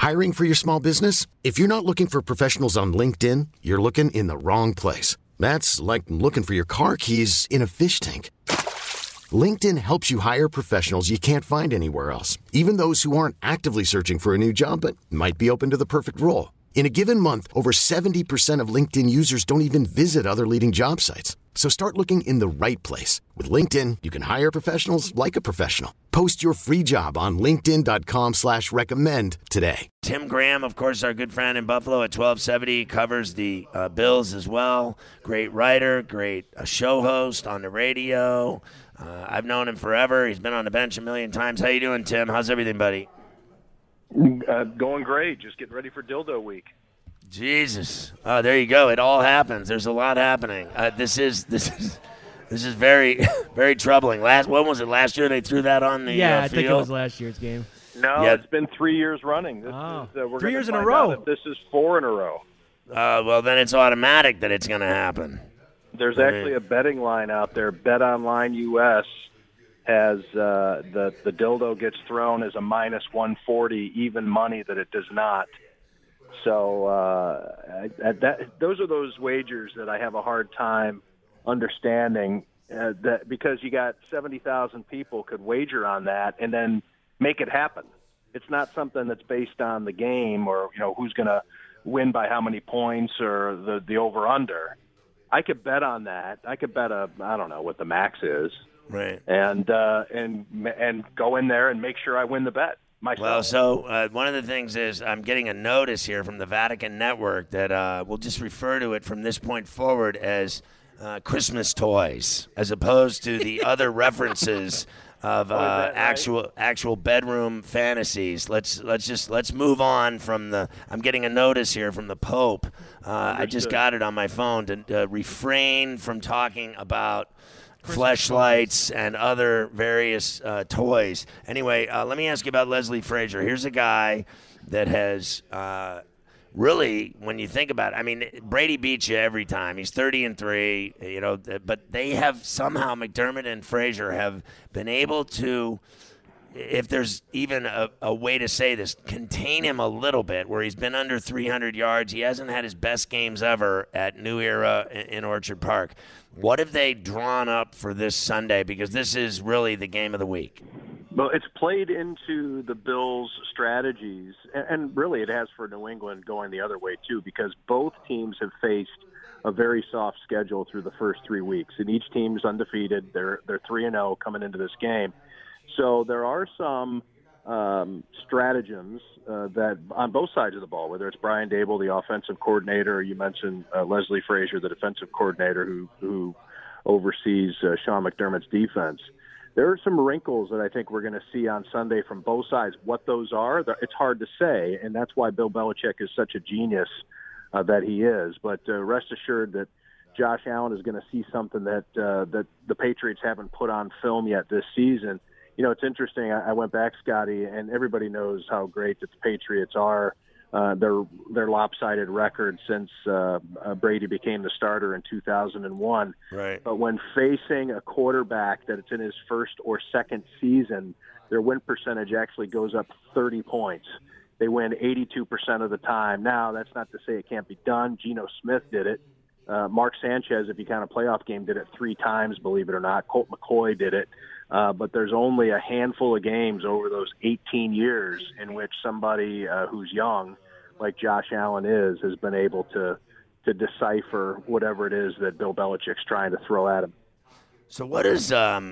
Hiring for your small business? If you're not looking for professionals on LinkedIn, you're looking in the wrong place. That's like looking for your car keys in a fish tank. LinkedIn helps you hire professionals you can't find anywhere else, even those who aren't actively searching for a new job but might be open to the perfect role. In a given month, over 70% of LinkedIn users don't even visit other leading job sites. So start looking in the right place. With LinkedIn, you can hire professionals like a professional. Post your free job on linkedin.com/recommend today. Tim Graham, of course, our good friend in Buffalo at 1270, covers the Bills as well. Great writer, great show host on the radio. I've known him forever. He's been on the bench a million times. How you doing, Tim? How's everything, buddy? Going great. Just getting ready for Dildo Week. Jesus. Oh, there you go. It all happens. There's a lot happening. This is very, very troubling. When was it? Last year they threw that on the Yeah, I field? think it was last year's game. No, Yeah. It's been 3 years running. We're 3 years in a find row. out if this is 4 in a row. Well, then it's automatic that it's going to happen. There's actually a betting line out there. Bet Online US has the dildo gets thrown as a minus 140 even money that it does not. So those are those wagers that I have a hard time understanding. That because you got 70,000 people could wager on that and then make it happen. It's not something that's based on the game or who's going to win by how many points or the over under. I could bet on that. I could bet I don't know what the max is. Right. And go in there and make sure I win the bet myself. Well, so one of the things is I'm getting a notice here from the Vatican Network that we'll just refer to it from this point forward as Christmas toys, as opposed to the other references of actual bedroom fantasies. Let's move on from the. I'm getting a notice here from the Pope. I just got it on my phone to refrain from talking about fleshlights and other various toys. Anyway, let me ask you about Leslie Frazier. Here's a guy that has really, when you think about it, I mean, Brady beats you every time. He's 30-3, but they have somehow, McDermott and Frazier have been able to, if there's even a way to say this, contain him a little bit, where he's been under 300 yards. He hasn't had his best games ever at New Era in Orchard Park. What have they drawn up for this Sunday? Because this is really the game of the week. Well, it's played into the Bills' strategies, and really it has for New England going the other way too, because both teams have faced a very soft schedule through the first 3 weeks, and each team is undefeated. They're 3-0 coming into this game. So there are some stratagems that on both sides of the ball, whether it's Brian Dable, the offensive coordinator, or you mentioned Leslie Frazier, the defensive coordinator who oversees Sean McDermott's defense. There are some wrinkles that I think we're going to see on Sunday from both sides. What those are, it's hard to say, and that's why Bill Belichick is such a genius that he is. But rest assured that Josh Allen is going to see something that the Patriots haven't put on film yet this season. It's interesting. I went back, Scotty, and everybody knows how great that the Patriots are. Their lopsided record since Brady became the starter in 2001. Right. But when facing a quarterback that it's in his first or second season, their win percentage actually goes up 30 points. They win 82% of the time. Now, that's not to say it can't be done. Geno Smith did it. Mark Sanchez, if you count a playoff game, did it 3 times, believe it or not. Colt McCoy did it. But there's only a handful of games over those 18 years in which somebody who's young, like Josh Allen has been able to decipher whatever it is that Bill Belichick's trying to throw at him. So what is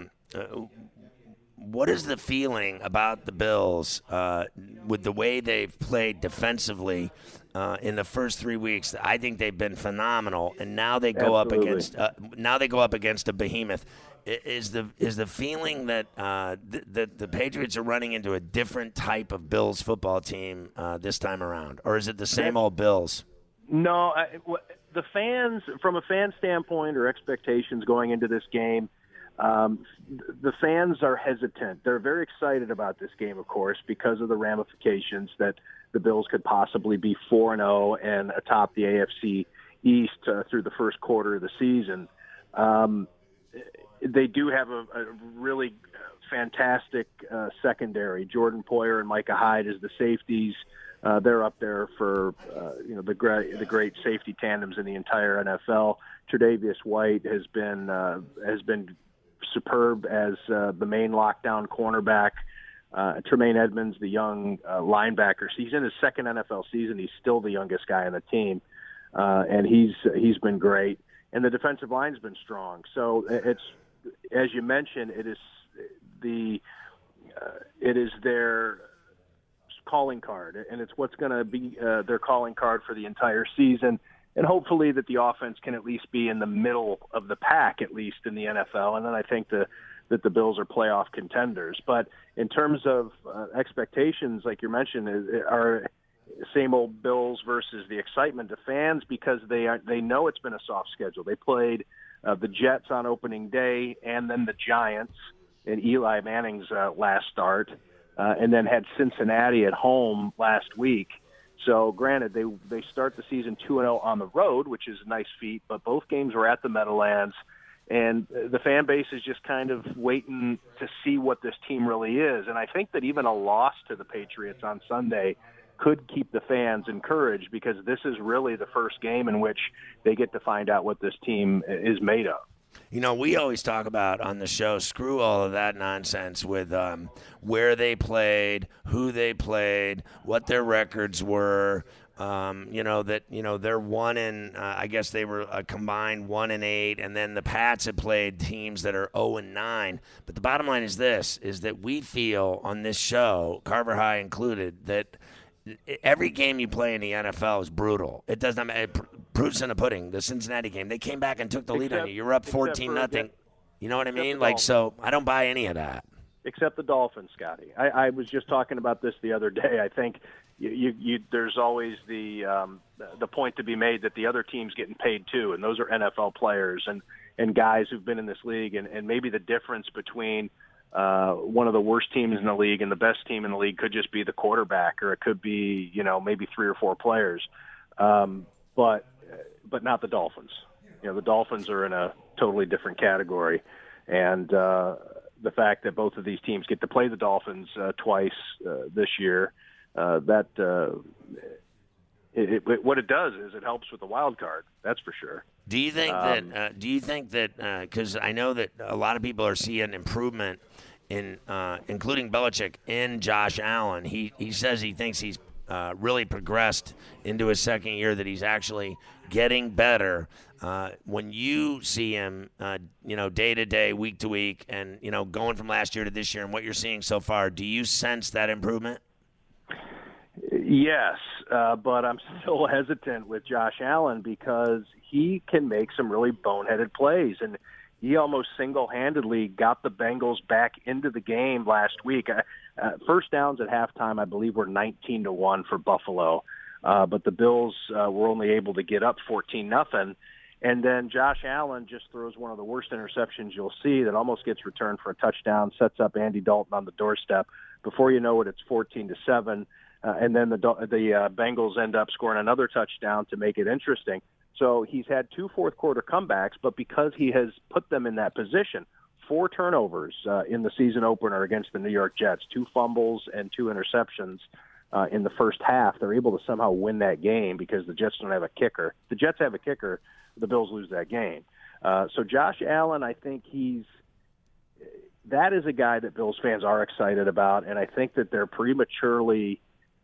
the feeling about the Bills with the way they've played defensively in the first 3 weeks? I think they've been phenomenal, and now they go up against a behemoth. Is the feeling that the Patriots are running into a different type of Bills football team this time around, or is it the same old Bills? No, the fans, from a fan standpoint or expectations going into this game, the fans are hesitant. They're very excited about this game, of course, because of the ramifications that the Bills could possibly be 4-0 and atop the AFC East through the first quarter of the season. They do have a really fantastic secondary. Jordan Poyer and Micah Hyde as the safeties. they're up there for the great safety tandems in the entire NFL. Tre'Davious White has been superb as the main lockdown cornerback. Tremaine Edmonds, the young linebacker, he's in his second NFL season. He's still the youngest guy on the team, and he's been great. And the defensive line's been strong. So it's, as you mentioned, it is their calling card, and it's what's going to be their calling card for the entire season. And hopefully that the offense can at least be in the middle of the pack, at least in the NFL. And then I think that the Bills are playoff contenders. But in terms of expectations, like you mentioned, are same old Bills versus the excitement to fans, because they know it's been a soft schedule. They played the Jets on opening day, and then the Giants in Eli Manning's last start, and then had Cincinnati at home last week. So granted, they start the season 2-0 on the road, which is a nice feat, but both games were at the Meadowlands, and the fan base is just kind of waiting to see what this team really is. And I think that even a loss to the Patriots on Sunday could keep the fans encouraged, because this is really the first game in which they get to find out what this team is made of. We always talk about on the show, screw all of that nonsense with where they played, who they played, what their records were. They're I guess they were a combined 1-8, and then the Pats have played teams that are 0-9. But the bottom line is this, is that we feel on this show, Carver High included, that every game you play in the NFL is brutal. It does not matter. Proof's in the pudding. The Cincinnati game, they came back and took the lead on you. You're up 14-0. You know what I mean? So I don't buy any of that. Except the Dolphins, Scotty. I was just talking about this the other day. I think there's always the point to be made that the other team's getting paid too, and those are NFL players and guys who've been in this league, and maybe the difference between one of the worst teams in the league and the best team in the league could just be the quarterback, or it could be maybe 3 or 4 players, but not the Dolphins. The Dolphins are in a totally different category, and the fact that both of these teams get to play the Dolphins twice this year, what it does is it helps with the wild card. That's for sure. Do you think that? Because I know that a lot of people are seeing improvement in, including Belichick, in Josh Allen. He says he thinks he's really progressed into his second year, that he's actually getting better. When you see him, day to day, week to week, and going from last year to this year, and what you're seeing so far, do you sense that improvement? Yes, but I'm still hesitant with Josh Allen, because he can make some really boneheaded plays, and he almost single-handedly got the Bengals back into the game last week. First downs at halftime, I believe, were 19-1 for Buffalo, but the Bills were only able to get up 14-0. And then Josh Allen just throws one of the worst interceptions you'll see that almost gets returned for a touchdown, sets up Andy Dalton on the doorstep. Before you know it, it's 14-7. And then the Bengals end up scoring another touchdown to make it interesting. So he's had 2 fourth-quarter comebacks, but because he has put them in that position, 4 turnovers in the season opener against the New York Jets, 2 fumbles and 2 interceptions in the first half, they're able to somehow win that game because the Jets don't have a kicker. The Jets have a kicker, the Bills lose that game. So Josh Allen, I think that is a guy that Bills fans are excited about, and I think that they're prematurely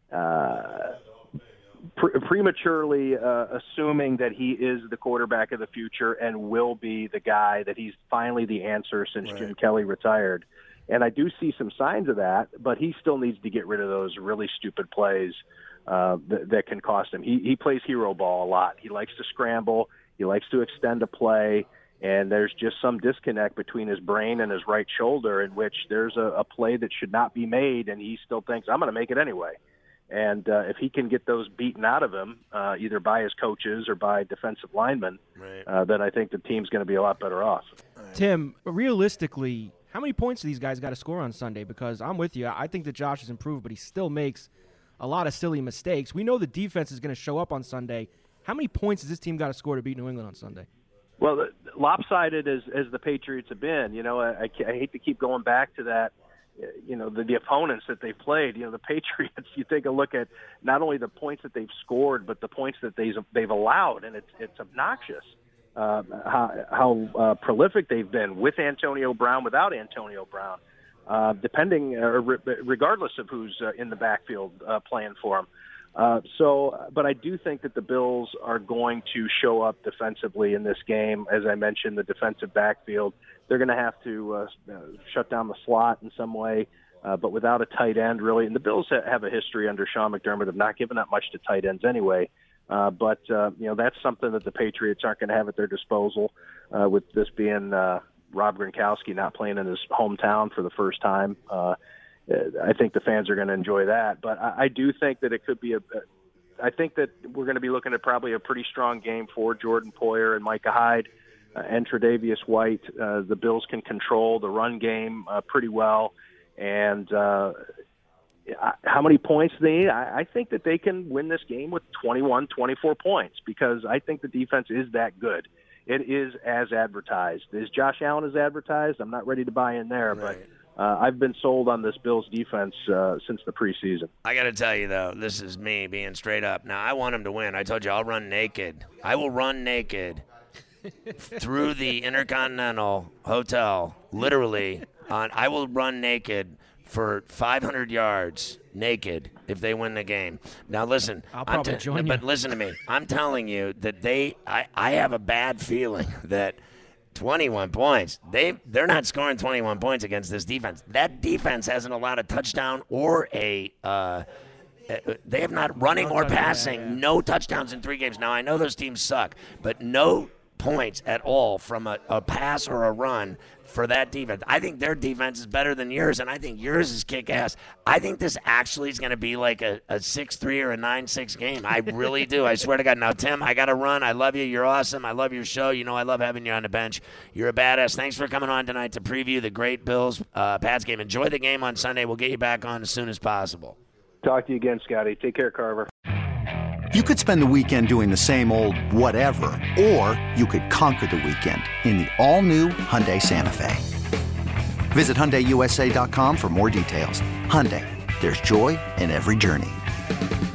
assuming that he is the quarterback of the future and will be the guy, that he's finally the answer since right. Jim Kelly retired. And I do see some signs of that, but he still needs to get rid of those really stupid plays that can cost him. He plays hero ball a lot. He likes to scramble. He likes to extend a play. And there's just some disconnect between his brain and his right shoulder, in which there's a play that should not be made, and he still thinks, I'm going to make it anyway. And if he can get those beaten out of him, either by his coaches or by defensive linemen, right. Then I think the team's going to be a lot better off. Tim, realistically, how many points do these guys got to score on Sunday? Because I'm with you. I think that Josh has improved, but he still makes a lot of silly mistakes. We know the defense is going to show up on Sunday. How many points has this team got to score to beat New England on Sunday? Well, lopsided as the Patriots have been, I hate to keep going back to that the opponents that they played. The Patriots, you take a look at not only the points that they've scored, but the points that they've allowed, and it's obnoxious how prolific they've been with Antonio Brown, without Antonio Brown, regardless of who's in the backfield playing for them. But I do think that the Bills are going to show up defensively in this game. As I mentioned, the defensive backfield, they're going to have to shut down the slot in some way, but without a tight end, really. And the Bills have a history under Sean McDermott of not giving that much to tight ends anyway. But that's something that the Patriots aren't going to have at their disposal, with this being Rob Gronkowski not playing in his hometown for the first time. I think the fans are going to enjoy that. But I do think that it could be I think that we're going to be looking at probably a pretty strong game for Jordan Poyer and Micah Hyde and Tre'Davious White. The Bills can control the run game pretty well. And how many points they need? I think that they can win this game with 21, 24 points, because I think the defense is that good. It is as advertised. Is Josh Allen as advertised? I'm not ready to buy in there, right. But I've been sold on this Bills defense since the preseason. I got to tell you, though, this is me being straight up. Now, I want him to win. I told you I'll run naked. I will run naked through the Intercontinental Hotel, literally. I will run naked for 500 yards naked if they win the game. Now, listen. I'll probably join you. But listen to me. I'm telling you that I have a bad feeling that 21 points. They're not scoring 21 points against this defense. That defense hasn't allowed a touchdown or they have not running or passing, no touchdowns in 3 games. Now, I know those teams suck, but no points at all from a pass or a run for that defense. I think their defense is better than yours, and I think yours is kick-ass. I think this actually is going to be like a 6-3 or a 9-6 game. I really do. I swear to God. Now, Tim, I got to run. I love you. You're awesome. I love your show. I love having you on the bench. You're a badass. Thanks for coming on tonight to preview the great Bills Pats game. Enjoy the game on Sunday. We'll get you back on as soon as possible. Talk to you again, Scotty. Take care, Carver. You could spend the weekend doing the same old whatever, or you could conquer the weekend in the all-new Hyundai Santa Fe. Visit HyundaiUSA.com for more details. Hyundai, there's joy in every journey.